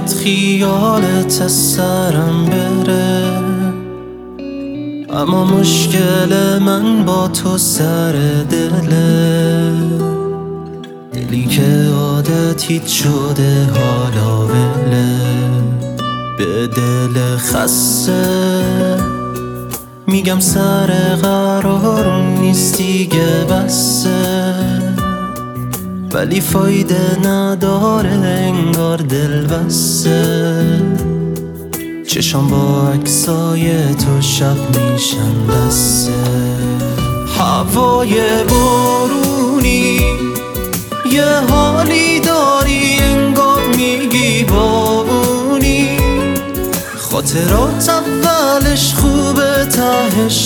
نمیاد خیالت از سرم بره، اما مشکل من با تو سر دله. دلی که عادتیت شده حالا وله، به دل خسته میگم سر قرار نیست دیگه بسه، ولی فایده نداره انگار دل بسته. چشام با عکسای تو شب میشن بسته. هوای بارونی یه حالی داری انگار میگی بابونی، خاطرات اولش خوبه تهش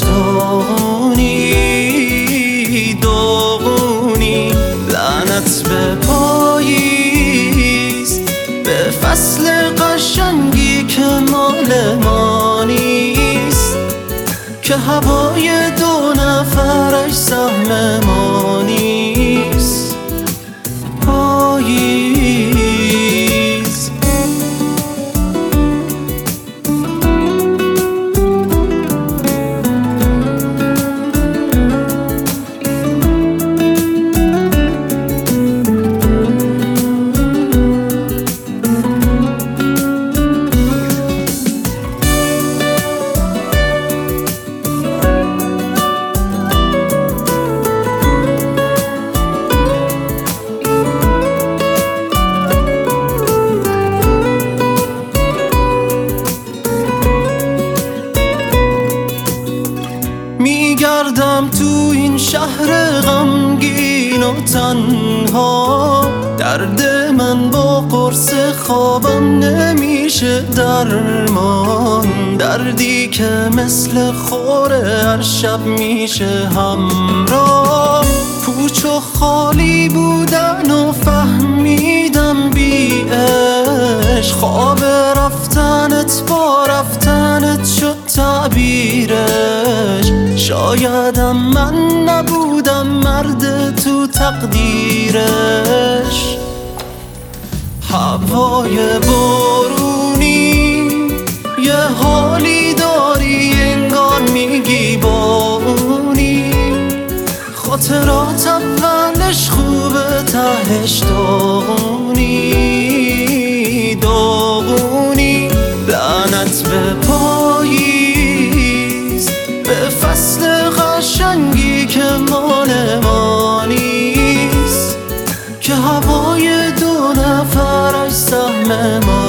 داغونی. لعنت به پاییز، به فصل قشنگی که مال ما نیست، که هوای دو نفرش سهم ما نیست. پاییز میگردم تو این شهر غمگین و تنها، درد من با قرص خوابم نمیشه درمان، دردی که مثل خوره هر شب میشه همراه. پوچ و خالی بودن و فهمیدم بی عشق، خواب رفتنت با رفتنت شد تعبیرش. شایدم من نبودم مرد تو تقدیرش. هوای بارونی یه حالی داری انگار میگی بابونی، خاطرات اولش خوبه تهش داغونی. لعنت به پاییز، به فصل قشنگی که مال ما نیست، که هوای دو نفرش سهم ما